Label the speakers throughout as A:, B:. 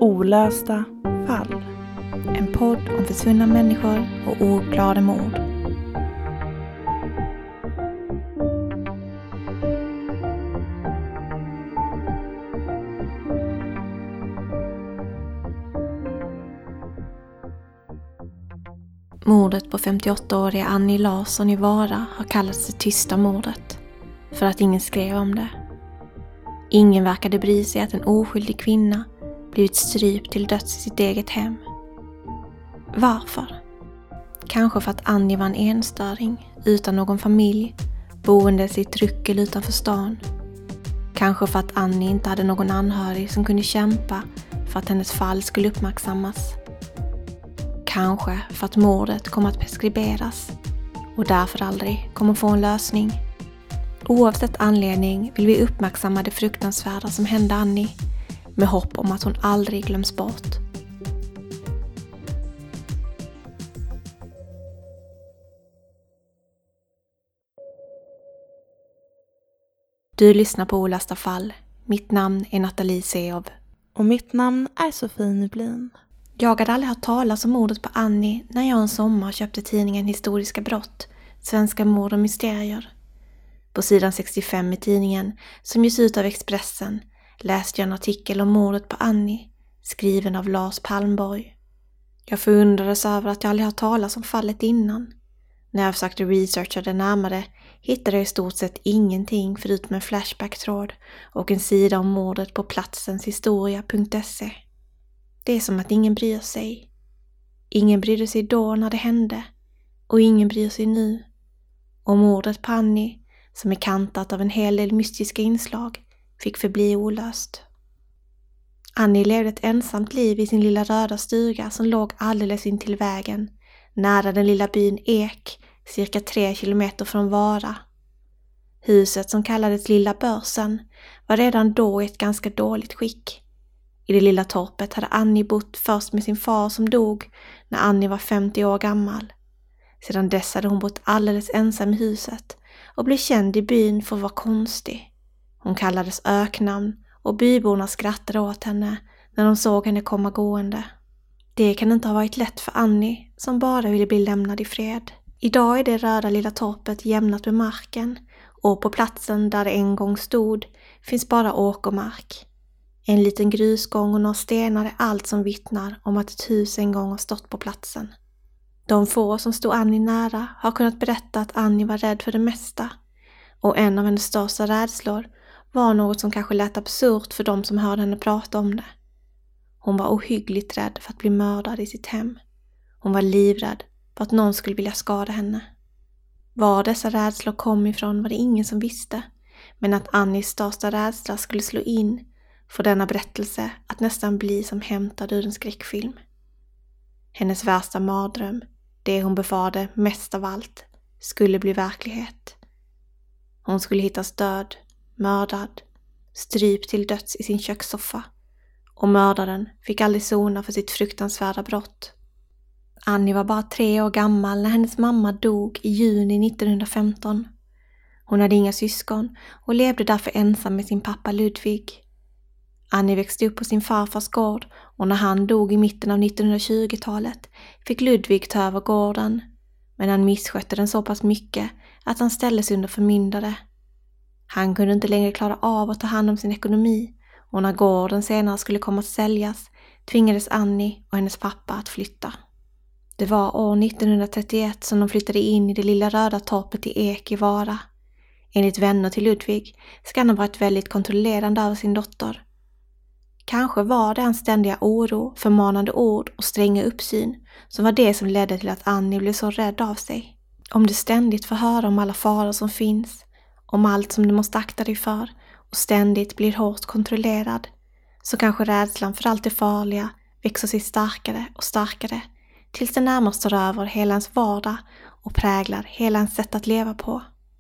A: Olösta fall. En podd om försvunna människor och ouppklarade mord. Mordet på 58-åriga Annie Larsson i Vara har kallats det tysta mordet, för att ingen skrev om det. Ingen verkade bry sig att en oskyldig kvinna blivit strypt till döds i sitt eget hem. Varför? Kanske för att Annie var en enstöring utan någon familj, boendes i ett ruckel utanför stan. Kanske för att Annie inte hade någon anhörig som kunde kämpa för att hennes fall skulle uppmärksammas. Kanske för att mordet kommer att preskriberas och därför aldrig kommer få en lösning. Oavsett anledning vill vi uppmärksamma det fruktansvärda som hände Annie, med hopp om att hon aldrig glöms bort. Du lyssnar på Olösta fall. Mitt namn är Nathalie Seov. Och mitt namn är Sofie Nyblin. Jag hade aldrig hört talas om mordet på Annie när jag en sommar köpte tidningen Historiska brott, Svenska mord och mysterier. På sidan 65 i tidningen, som ges ut av Expressen, läste jag en artikel om mordet på Annie, skriven av Lars Palmborg. Jag förundrades över att jag aldrig hört talas om fallet innan. När jag försökte researcha det närmare hittade jag i stort sett ingenting förutom en flashback-tråd och en sida om mordet på platsenshistoria.se. Det är som att ingen bryr sig. Ingen brydde sig då när det hände och ingen bryr sig nu. Och mordet på Annie, som är kantat av en hel del mystiska inslag, fick förbli olöst. Annie levde ett ensamt liv i sin lilla röda stuga som låg alldeles intill vägen, nära den lilla byn Ek, cirka 3 kilometer från Vara. Huset, som kallades Lilla Börsen, var redan då i ett ganska dåligt skick. I det lilla torpet hade Annie bott först med sin far som dog när Annie var 50 år gammal. Sedan dess hade hon bott alldeles ensam i huset och blev känd i byn för att vara konstig. Hon kallades öknamn och byborna skrattade åt henne när de såg henne komma gående. Det kan inte ha varit lätt för Annie, som bara ville bli lämnad i fred. Idag är det röda lilla torpet jämnat med marken och på platsen där det en gång stod finns bara åkermark. En liten grusgång och några stenar är allt som vittnar om att ett hus en gång har stått på platsen. De få som stod Annie nära har kunnat berätta att Annie var rädd för det mesta, och en av hennes största rädslor var något som kanske lät absurt för de som hörde henne prata om det. Hon var ohyggligt rädd för att bli mördad i sitt hem. Hon var livrädd för att någon skulle vilja skada henne. Var dessa rädslor kom ifrån var det ingen som visste, men att Annies största rädsla skulle slå in för denna berättelse att nästan bli som hämtad ur en skräckfilm. Hennes värsta mardröm, det hon befarade mest av allt, skulle bli verklighet. Hon skulle hittas död, mördad, strypt till döds i sin kökssoffa, och mördaren fick aldrig sona för sitt fruktansvärda brott. Annie var bara 3 år gammal när hennes mamma dog i juni 1915. Hon hade inga syskon och levde därför ensam med sin pappa Ludvig. Annie växte upp på sin farfars gård, och när han dog i mitten av 1920-talet fick Ludvig ta över gården, men han misskötte den så pass mycket att han ställdes under förmyndare. Han kunde inte längre klara av att ta hand om sin ekonomi, och när gården senare skulle komma att säljas tvingades Annie och hennes pappa att flytta. Det var år 1931 som de flyttade in i det lilla röda torpet i Ek i Vara. Enligt vänner till Ludvig ska han ha varit väldigt kontrollerande över sin dotter. Kanske var det en ständiga oro, förmanande ord och stränga uppsyn som var det som ledde till att Annie blev så rädd av sig. Om du ständigt får höra om alla faror som finns, om allt som du måste akta dig för och ständigt blir hårt kontrollerad, så kanske rädslan för allt det farliga växer sig starkare och starkare tills det närmast tar över hela ens vardag och präglar hela ens sätt att leva på.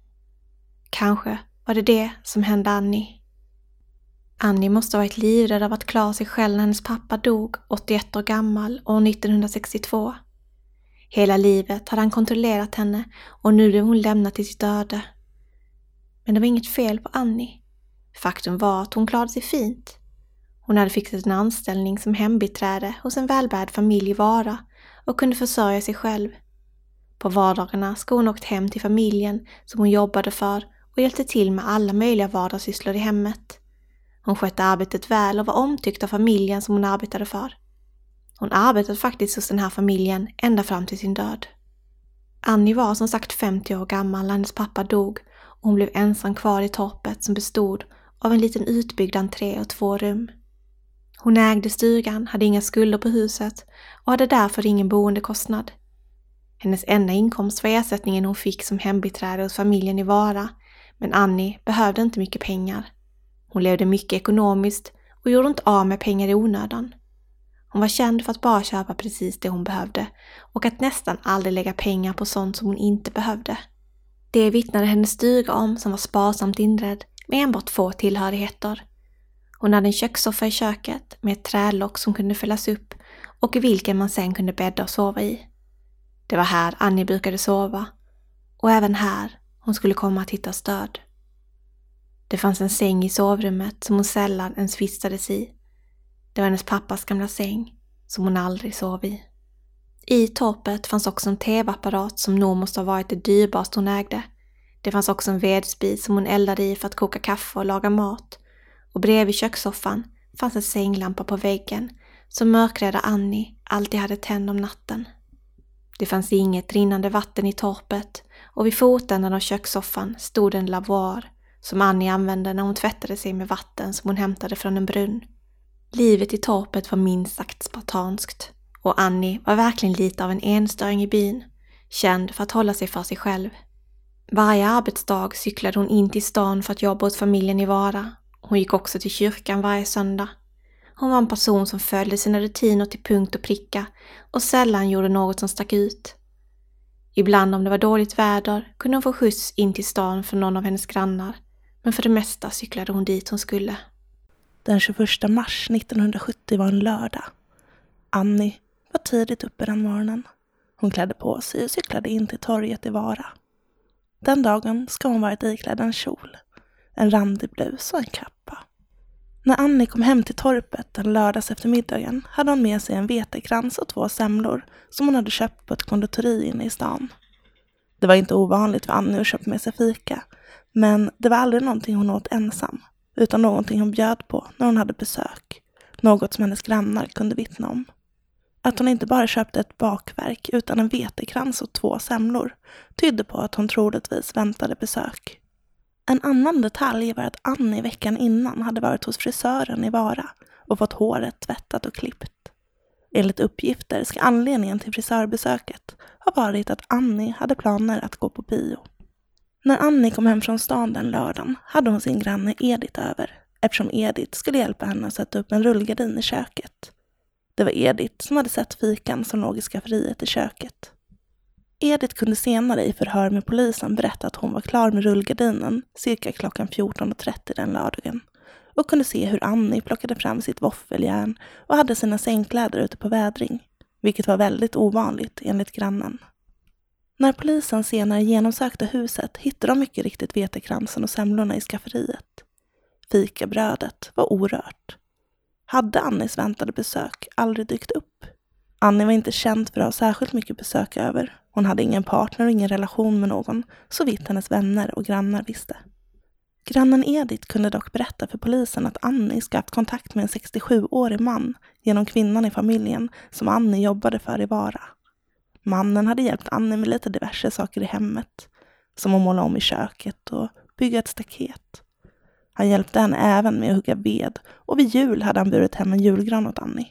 A: Kanske var det som hände Annie. Annie måste ha varit livrädd av att klara sig själv när hennes pappa dog 81 år gammal år 1962. Hela livet hade han kontrollerat henne och nu blev hon lämnad till sitt öde. Men det var inget fel på Annie. Faktum var att hon klarade sig fint. Hon hade fixat en anställning som hembiträde hos en välbärgad familj i Vara och kunde försörja sig själv. På vardagarna ska hon åkt hem till familjen som hon jobbade för och hjälpte till med alla möjliga vardagssysslor i hemmet. Hon skötte arbetet väl och var omtyckt av familjen som hon arbetade för. Hon arbetade faktiskt hos den här familjen ända fram till sin död. Annie var som sagt 50 år gammal när hennes pappa dog och hon blev ensam kvar i torpet som bestod av en liten utbyggd entré och 2 rum. Hon ägde stugan, hade inga skulder på huset och hade därför ingen boendekostnad. Hennes enda inkomst var ersättningen hon fick som hembiträde hos familjen i Vara, men Annie behövde inte mycket pengar. Hon levde mycket ekonomiskt och gjorde inte av med pengar i onödan. Hon var känd för att bara köpa precis det hon behövde och att nästan aldrig lägga pengar på sånt som hon inte behövde. Det vittnade hennes stuga om som var sparsamt inredd med enbart få tillhörigheter. Hon hade en kökssoffa i köket med ett trälock som kunde fällas upp och i vilken man sen kunde bädda och sova i. Det var här Annie brukade sova och även här hon skulle komma att hitta stöd. Det fanns en säng i sovrummet som hon sällan ens vistades i. Det var hennes pappas gamla säng som hon aldrig sov i. I torpet fanns också en tv-apparat som nog måste ha varit det dyrbaste hon ägde. Det fanns också en vedspis som hon eldade i för att koka kaffe och laga mat. Och bredvid kökssoffan fanns en sänglampa på väggen som mörkrädda Annie alltid hade tänd om natten. Det fanns inget rinnande vatten i torpet och vid fotändan av kökssoffan stod en lavoir som Annie använde när hon tvättade sig med vatten som hon hämtade från en brunn. Livet i torpet var minst sagt spartanskt och Annie var verkligen lite av en enstöring i byn, känd för att hålla sig för sig själv. Varje arbetsdag cyklade hon in till stan för att jobba åt familjen i Vara. Hon gick också till kyrkan varje söndag. Hon var en person som följde sina rutiner till punkt och pricka och sällan gjorde något som stack ut. Ibland om det var dåligt väder kunde hon få skjuts in till stan för någon av hennes grannar, men för det mesta cyklade hon dit hon skulle.
B: Den 21 mars 1970 var en lördag. Annie var tidigt uppe den morgonen. Hon klädde på sig och cyklade in till torget i Vara. Den dagen ska hon varit iklädd en kjol, en randig blus och en kappa. När Annie kom hem till torpet den lördags eftermiddagen hade hon med sig en vetekrans och 2 semlor som hon hade köpt på ett konditori inne i stan. Det var inte ovanligt för Annie att köpa med sig fika, men det var aldrig någonting hon åt ensam, utan någonting hon bjöd på när hon hade besök, något som hennes grannar kunde vittna om. Att hon inte bara köpte ett bakverk utan en vetekrans och 2 semlor tydde på att hon troligtvis väntade besök. En annan detalj var att Annie veckan innan hade varit hos frisören i Vara och fått håret tvättat och klippt. Enligt uppgifter ska anledningen till frisörbesöket ha varit att Annie hade planer att gå på bio. När Annie kom hem från stan den lördagen hade hon sin granne Edith över, eftersom Edith skulle hjälpa henne att sätta upp en rullgardin i köket. Det var Edith som hade sett fikan som låg i skafferiet i köket. Edith kunde senare i förhör med polisen berätta att hon var klar med rullgardinen cirka klockan 14:30 den lördagen och kunde se hur Annie plockade fram sitt våffeljärn och hade sina sängkläder ute på vädring, vilket var väldigt ovanligt enligt grannen. När polisen senare genomsökte huset hittade de mycket riktigt vetekransen och semlorna i skafferiet. Fikabrödet var orört. Hade Annies väntade besök aldrig dykt upp? Annie var inte känd för att ha särskilt mycket besök över. Hon hade ingen partner och ingen relation med någon, så vitt hennes vänner och grannar visste. Grannen Edith kunde dock berätta för polisen att Annie ska haft kontakt med en 67-årig man genom kvinnan i familjen som Annie jobbade för i Vara. Mannen hade hjälpt Annie med lite diverse saker i hemmet, som att måla om i köket och bygga ett staket. Han hjälpte henne även med att hugga ved och vid jul hade han burit hem en julgran åt Annie.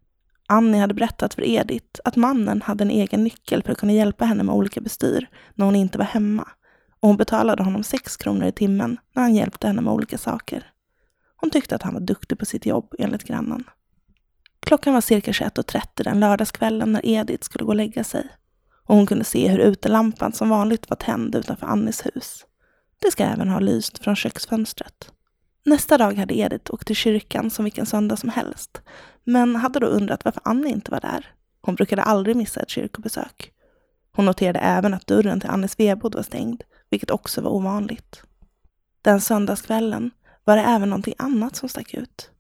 B: Annie hade berättat för Edith att mannen hade en egen nyckel för att kunna hjälpa henne med olika bestyr när hon inte var hemma, och hon betalade honom 6 kronor i timmen när han hjälpte henne med olika saker. Hon tyckte att han var duktig på sitt jobb enligt grannen. Klockan var cirka 21:30 den lördagskvällen när Edith skulle gå och lägga sig, och hon kunde se hur utelampan som vanligt var tänd utanför Annies hus. Det ska även ha lyst från köksfönstret. Nästa dag hade Edith åkt till kyrkan som vilken söndag som helst, men hade då undrat varför Annie inte var där. Hon brukade aldrig missa ett kyrkobesök. Hon noterade även att dörren till Annies vedbod var stängd, vilket också var ovanligt. Den söndagskvällen var det även någonting annat som stack ut.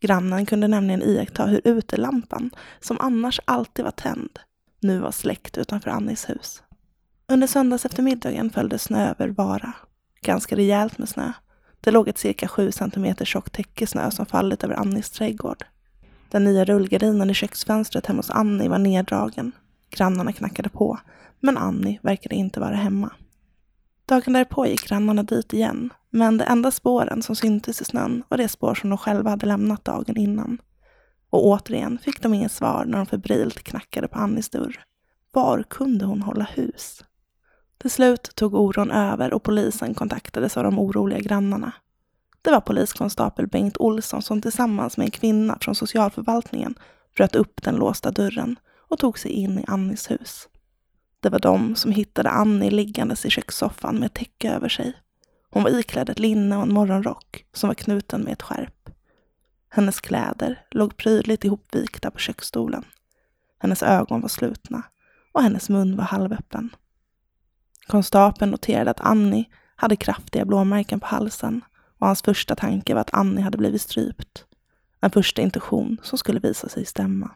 B: Grannen kunde nämligen iaktta hur utelampan, som annars alltid var tänd, nu var släckt utanför Annis hus. Under söndags eftermiddagen föll det snö över Vara. Ganska rejält med snö. Det låg ett cirka 7 centimeter tjockt täckesnö som fallit över Annis trädgård. Den nya rullgardinen i köksfönstret hemma hos Annie var neddragen. Grannarna knackade på, men Annie verkade inte vara hemma. Dagen därpå gick grannarna dit igen, men de enda spåren som syntes i snön var det spår som de själva hade lämnat dagen innan. Och återigen fick de inget svar när de febrilt knackade på Annis dörr. Var kunde hon hålla hus? Till slut tog oron över och polisen kontaktades av de oroliga grannarna. Det var poliskonstapel Bengt Olsson som tillsammans med en kvinna från socialförvaltningen bröt upp den låsta dörren och tog sig in i Annis hus. Det var de som hittade Annie liggandes i kökssoffan med ett täcke över sig. Hon var iklädd ett linne och en morgonrock som var knuten med ett skärp. Hennes kläder låg prydligt ihopvikta på köksstolen. Hennes ögon var slutna och hennes mun var halvöppen. Konstapeln noterade att Annie hade kraftiga blåmärken på halsen och hans första tanke var att Annie hade blivit strypt. En första intuition som skulle visa sig stämma.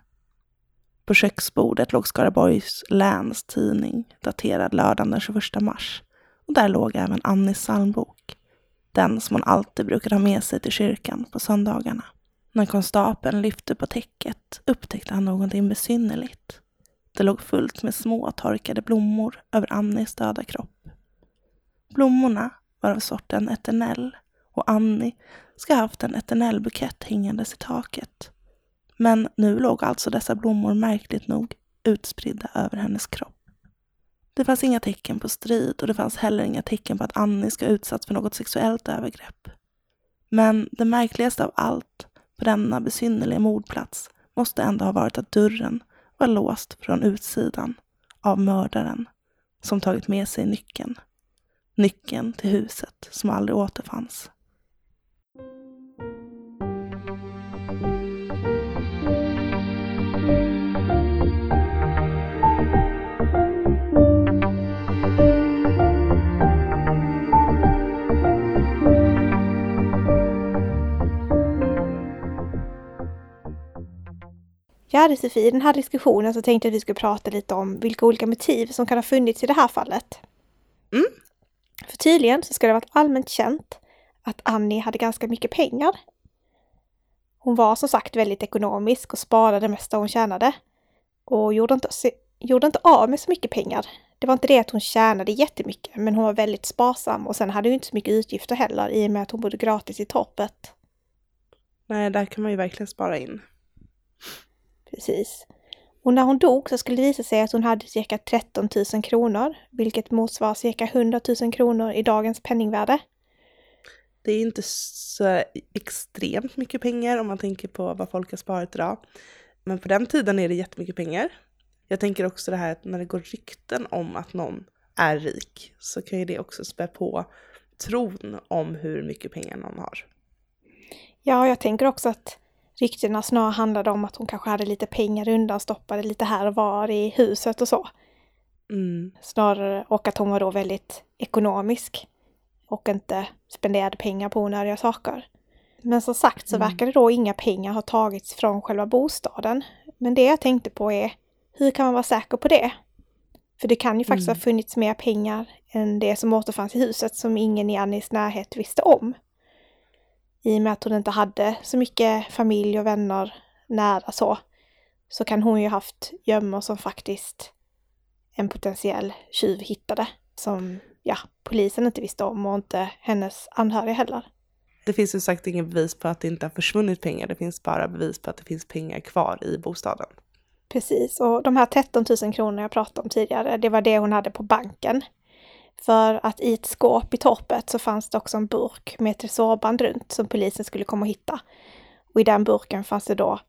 B: På köksbordet låg Skaraborgs läns tidning daterad lördagen den 21 mars och där låg även Annis psalmbok. Den som hon alltid brukade ha med sig till kyrkan på söndagarna. När konstapeln lyfte på täcket upptäckte han någonting besynnerligt. Det låg fullt med små torkade blommor över Annis döda kropp. Blommorna var av sorten eternell och Annie ska ha haft en eternellbukett hängandes i taket. Men nu låg alltså dessa blommor märkligt nog utspridda över hennes kropp. Det fanns inga tecken på strid och det fanns heller inga tecken på att Annie ska utsatts för något sexuellt övergrepp. Men det märkligaste av allt på denna besynnerliga mordplats måste ändå ha varit att dörren var låst från utsidan av mördaren som tagit med sig nyckeln. Nyckeln till huset som aldrig återfanns.
A: Ja, Sofie, i den här diskussionen så tänkte jag att vi skulle prata lite om vilka olika motiv som kan ha funnits i det här fallet. För tydligen så ska det ha varit allmänt känt att Annie hade ganska mycket pengar. Hon var som sagt väldigt ekonomisk och sparade det mesta hon tjänade. Och gjorde inte av med så mycket pengar. Det var inte det att hon tjänade jättemycket, men hon var väldigt sparsam. Och sen hade hon inte så mycket utgifter heller i och med att hon bodde gratis i torpet.
B: Nej, där kan man ju verkligen spara in.
A: Precis. Och när hon dog så skulle det visa sig att hon hade cirka 13 000 kronor, vilket motsvarar cirka 100 000 kronor i dagens penningvärde.
B: Det är inte så extremt mycket pengar om man tänker på vad folk har sparat idag. Men på den tiden är det jättemycket pengar. Jag tänker också det här att när det går rykten om att någon är rik så kan ju det också spä på tron om hur mycket pengar någon har.
A: Ja, jag tänker också att ryktena snarare handlade om att hon kanske hade lite pengar undanstoppade lite här och var i huset och så. Snarare, och att hon var då väldigt ekonomisk och inte spenderade pengar på onödiga saker. Men som sagt så verkade då inga pengar ha tagits från själva bostaden. Men det jag tänkte på är, hur kan man vara säker på det? För det kan ju faktiskt ha funnits mer pengar än det som återfanns i huset som ingen i Annies närhet visste om. I och med att hon inte hade så mycket familj och vänner nära så kan hon ju haft gömmor som faktiskt en potentiell tjuv hittade. Som polisen inte visste om och inte hennes anhöriga heller.
B: Det finns ju sagt ingen bevis på att det inte har försvunnit pengar. Det finns bara bevis på att det finns pengar kvar i bostaden.
A: Precis, och de här 13 000 kronor jag pratade om tidigare, det var det hon hade på banken. För att i ett skåp i torpet så fanns det också en burk med tresorband runt som polisen skulle komma och hitta. Och i den burken fanns det då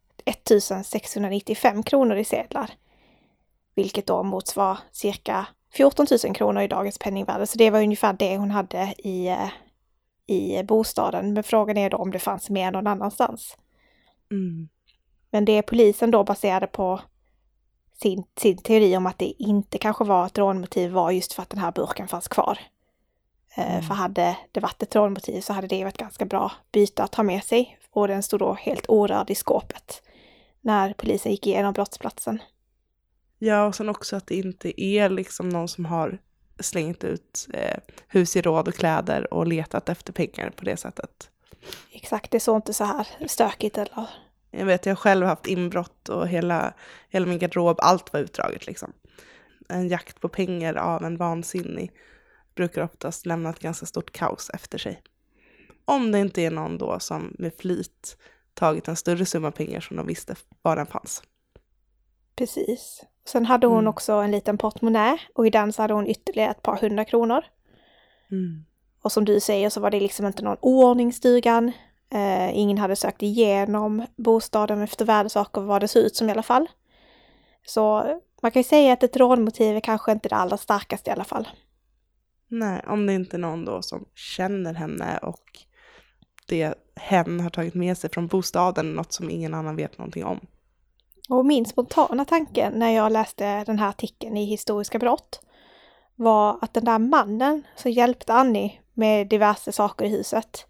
A: 1695 kronor i sedlar. Vilket då motsvar cirka 14 000 kronor i dagens penningvärde. Så det var ungefär det hon hade i bostaden. Men frågan är då om det fanns mer någon annanstans. Men det polisen då baserade på sin teori om att det inte kanske var ett rånmotiv var just för att den här burken fanns kvar. För hade det varit ett rånmotiv så hade det varit ganska bra byte att ha med sig. och den stod då helt orörd i skåpet när polisen gick igenom brottsplatsen.
B: Ja, och sen också att det inte är liksom någon som har slängt ut husgeråd och kläder och letat efter pengar på det sättet.
A: Exakt, det såg inte så här stökigt eller...
B: Jag vet, jag har själv haft inbrott och hela min garderob, allt var utdraget liksom. En jakt på pengar av en vansinnig brukar oftast lämna ett ganska stort kaos efter sig. Om det inte är någon då som med flit tagit en större summa pengar som de visste var den fanns.
A: Precis. Sen hade hon också en liten portmonnä och i den så hade hon ytterligare ett par 100 kronor. Och som du säger så var det liksom inte någon oordning i stugan. Ingen hade sökt igenom bostaden efter värdesaker vad det såg ut som i alla fall. Så man kan ju säga att ett rånmotiv är kanske inte det allra starkaste i alla fall.
B: Nej, om det inte är någon då som känner henne och det hen har tagit med sig från bostaden, något som ingen annan vet någonting om.
A: Och min spontana tanke när jag läste den här artikeln i Historiska brott var att den där mannen som hjälpte Annie med diverse saker i huset,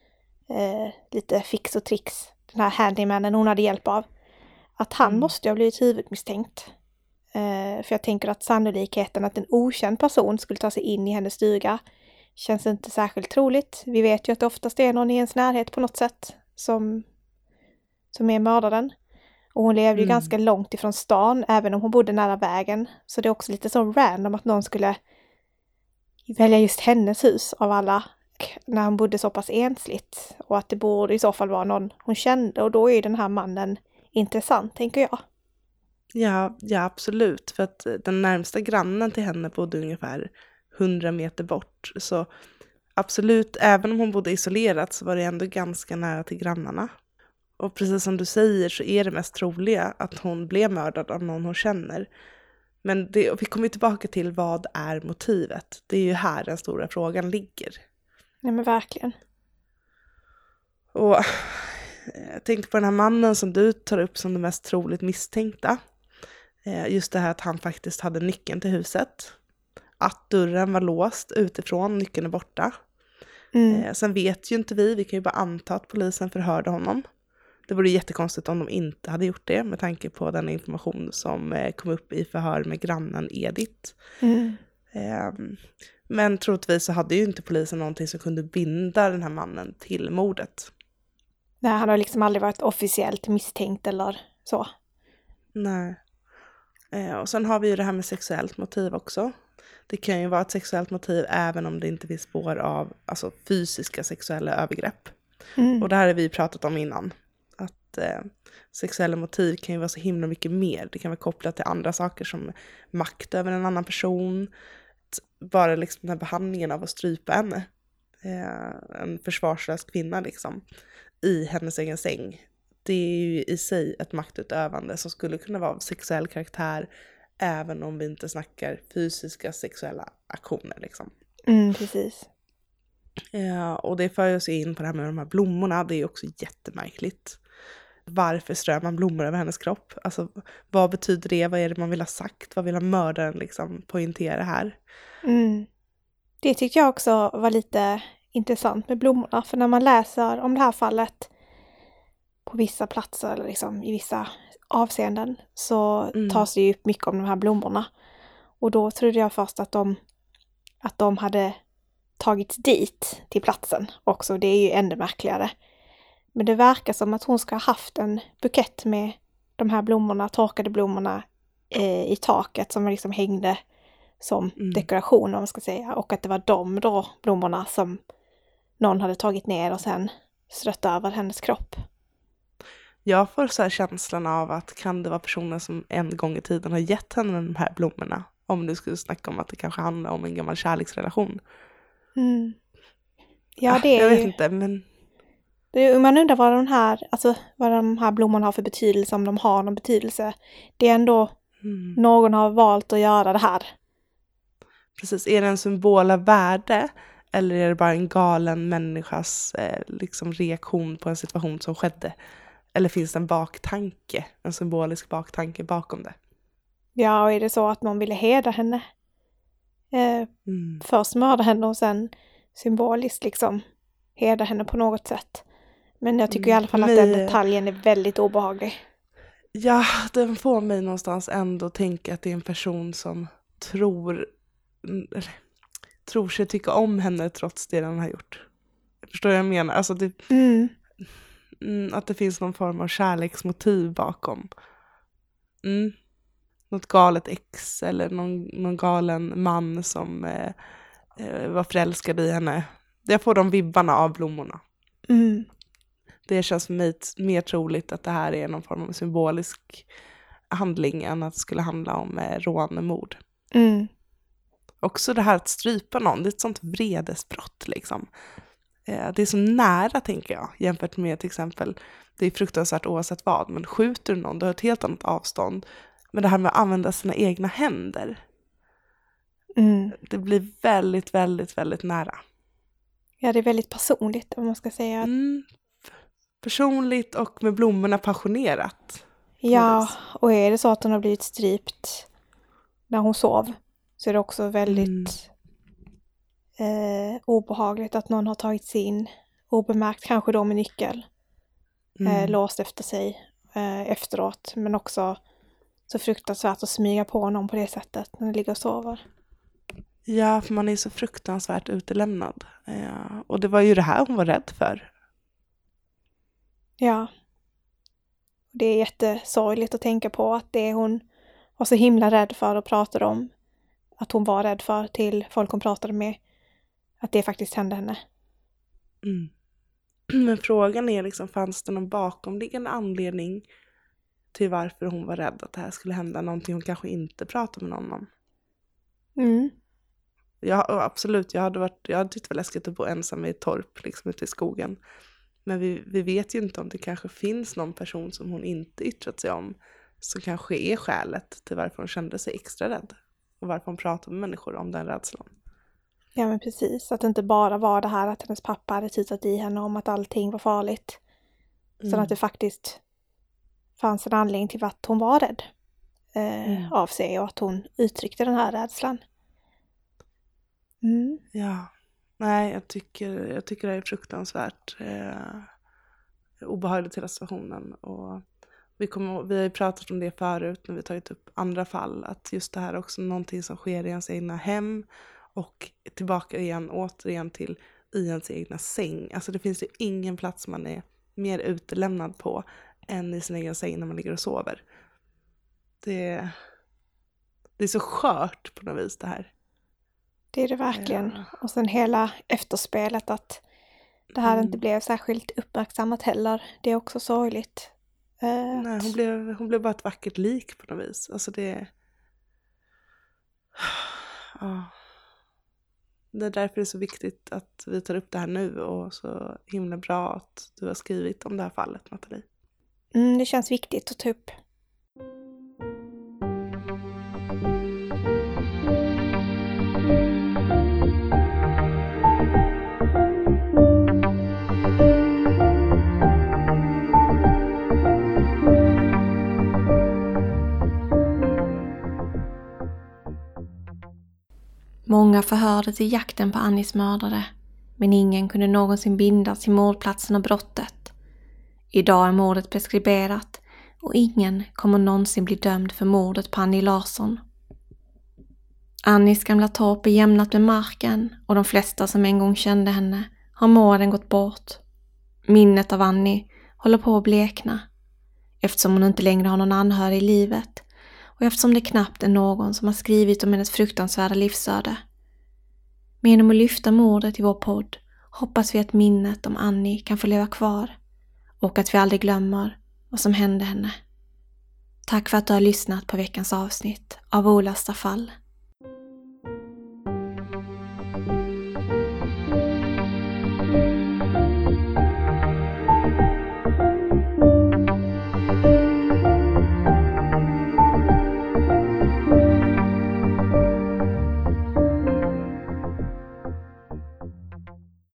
A: lite fix och tricks, den här handymannen hon hade hjälp av, att han måste ha blivit huvudmisstänkt. För jag tänker att sannolikheten att en okänd person skulle ta sig in i hennes stuga känns inte särskilt troligt. Vi vet ju att det oftast är någon i ens närhet på något sätt som är mördaren. Och hon levde ju ganska långt ifrån stan, även om hon bodde nära vägen. Så det är också lite så random att någon skulle välja just hennes hus av alla när hon bodde så pass ensligt. Och att det borde i så fall vara någon hon kände. Och då är ju den här mannen intressant, tänker jag.
B: Ja, absolut. För att den närmsta grannen till henne bodde ungefär 100 meter bort. Så absolut, även om hon bodde isolerat så var det ändå ganska nära till grannarna. Och precis som du säger så är det mest troliga att hon blev mördad av någon hon känner. Men vi kommer tillbaka till vad är motivet. Det är ju här den stora frågan ligger.
A: Nej men verkligen.
B: Och jag tänkte på den här mannen som du tar upp som det mest troligt misstänkta. Just det här att han faktiskt hade nyckeln till huset. Att dörren var låst utifrån, nyckeln är borta. Sen vet ju inte vi kan ju bara anta att polisen förhörde honom. Det vore jättekonstigt om de inte hade gjort det med tanke på den information som kom upp i förhör med grannen Edith. Men troligtvis så hade ju inte polisen någonting som kunde binda den här mannen till mordet.
A: Nej, han har liksom aldrig varit officiellt misstänkt eller så.
B: Nej. Och sen har vi ju det här med sexuellt motiv också. Det kan ju vara ett sexuellt motiv även om det inte finns spår av fysiska sexuella övergrepp. Och det här har vi pratat om innan. Att sexuella motiv kan ju vara så himla mycket mer. Det kan vara kopplat till andra saker som makt över en annan person. Bara liksom den här behandlingen av att strypa henne. En försvarslös kvinna liksom. I hennes egen säng. Det är ju i sig ett maktutövande som skulle kunna vara av sexuell karaktär. Även om vi inte snackar fysiska sexuella aktioner liksom.
A: Precis.
B: Och det för oss in på det här med de här blommorna. Det är också jättemärkligt. Varför strör man blommor över hennes kropp? Alltså, vad betyder det? Vad är det man vill ha sagt? Vad vill ha mördaren liksom poängtera här?
A: Det tyckte jag också var lite intressant med blommorna. För när man läser om det här fallet på vissa platser eller liksom i vissa avseenden så tas det ju upp mycket om de här blommorna. Och då trodde jag först att de hade tagits dit till platsen också. Det är ju ännu märkligare. Men det verkar som att hon ska ha haft en bukett med de här blommorna, torkade blommorna i taket som liksom hängde som dekoration om man ska säga. Och att det var de då blommorna som någon hade tagit ner och sen strött över hennes kropp.
B: Jag får så här känslan av att kan det vara personer som en gång i tiden har gett henne de här blommorna. Om du skulle snacka om att det kanske handlar om en gammal kärleksrelation.
A: Ja, det är
B: jag vet inte, men...
A: Man undrar vad de här blommorna har för betydelse, om de har någon betydelse. Det är ändå någon har valt att göra det här.
B: Precis, är det en symbol av värde eller är det bara en galen människas liksom reaktion på en situation som skedde? Eller finns det en baktanke, en symbolisk baktanke bakom det?
A: Ja, och är det så att någon ville hedra henne? Först mörda henne och sen symboliskt liksom hedra henne på något sätt. Men jag tycker i alla fall att den detaljen är väldigt obehaglig.
B: Ja, den får mig någonstans ändå tänka att det är en person som tror sig tycka om henne trots det den har gjort. Förstår jag menar? Alltså att det finns någon form av kärleksmotiv bakom. Något galet ex eller någon galen man som var förälskad i henne. Jag får de vibbarna av blommorna. Det känns för mig mer troligt att det här är någon form av symbolisk handling än att det skulle handla om rånmord. Också det här att strypa någon, det är ett sånt vredesbrott liksom. Det är så nära, tänker jag, jämfört med till exempel, det är fruktansvärt oavsett vad, men skjuter någon, du har ett helt annat avstånd. Men det här med att använda sina egna händer, det blir väldigt, väldigt, väldigt nära.
A: Ja, det är väldigt personligt, om man ska säga.
B: Personligt och med blommorna passionerat.
A: Ja, och är det så att hon har blivit strypt när hon sov, så är det också väldigt obehagligt att någon har tagit sig in obemärkt, kanske då med nyckel, låst efter sig efteråt, men också så fruktansvärt att smyga på någon på det sättet när den ligger och sover.
B: Ja, för man är så fruktansvärt utelämnad. Och det var ju det här hon var rädd för.
A: Ja. Det är jättesorgligt att tänka på att det hon var så himla rädd för och pratade om, att hon var rädd för till folk hon pratade med, att det faktiskt hände henne.
B: Men frågan är liksom, fanns det någon bakomliggande anledning till varför hon var rädd att det här skulle hända? Någonting hon kanske inte pratade med någon om. Ja, absolut. Jag hade tyckt det var läskigt att bo ensam i ett torp liksom ute i skogen. Men vi vet ju inte om det kanske finns någon person som hon inte yttrat sig om, som kanske är skälet till varför hon kände sig extra rädd. Och varför hon pratade med människor om den rädslan.
A: Ja, men precis. Att det inte bara var det här att hennes pappa hade tittat i henne om att allting var farligt. Så att det faktiskt fanns en anledning till att hon var rädd av sig och att hon uttryckte den här rädslan.
B: Ja, nej, jag tycker det är fruktansvärt obehagligt hela situationen. Och vi har ju pratat om det förut när vi tagit upp andra fall, att just det här är också någonting som sker i ens egna hem och tillbaka återigen till i ens egna säng. Alltså det finns ju ingen plats man är mer utelämnad på än i sin egen säng när man ligger och sover. Det är så skört på något vis det här. Det
A: är det verkligen. Ja. Och sen hela efterspelet, att det här inte blev särskilt uppmärksammat heller. Det är också sorgligt.
B: Nej, hon blev bara ett vackert lik på något vis. Alltså det... Ja. Det är därför det är så viktigt att vi tar upp det här nu, och så himla bra att du har skrivit om det här fallet, Nathalie.
A: Det känns viktigt att ta upp. Många förhörde till jakten på Annis mördare, men ingen kunde någonsin bindas till mordplatsen och brottet. Idag är mordet preskriberat och ingen kommer någonsin bli dömd för mordet på Annie Larsson. Annis gamla torp är jämnat med marken och de flesta som en gång kände henne har med åren gått bort. Minnet av Annie håller på att blekna eftersom hon inte längre har någon anhörig i livet och eftersom det knappt är någon som har skrivit om hennes fruktansvärda livsöde. Men genom att lyfta mordet i vår podd hoppas vi att minnet om Annie kan få leva kvar och att vi aldrig glömmer vad som hände henne. Tack för att du har lyssnat på veckans avsnitt av Olösta fall.